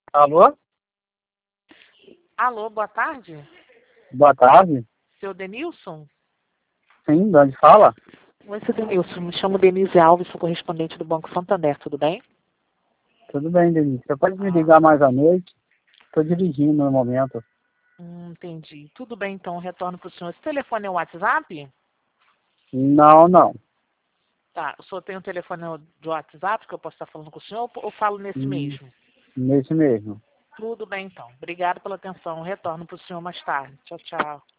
Alô? Alô, boa tarde. Boa tarde. Seu Denilson? Sim, de onde fala? Oi, seu Denilson. Me chamo Denise Alves, sou correspondente do Banco Santander, tudo bem? Tudo bem, Denise. Você pode me Ah, ligar mais à noite? Estou dirigindo no momento. entendi. Tudo bem, então, retorno para o senhor. Esse telefone é o WhatsApp? Não, não. Tá, o senhor tem um telefone de WhatsApp que eu posso estar falando com o senhor ou falo nesse Hum, mesmo? Nesse mesmo. Tudo bem, então. Obrigado pela atenção. Retorno para o senhor mais tarde. Tchau, tchau.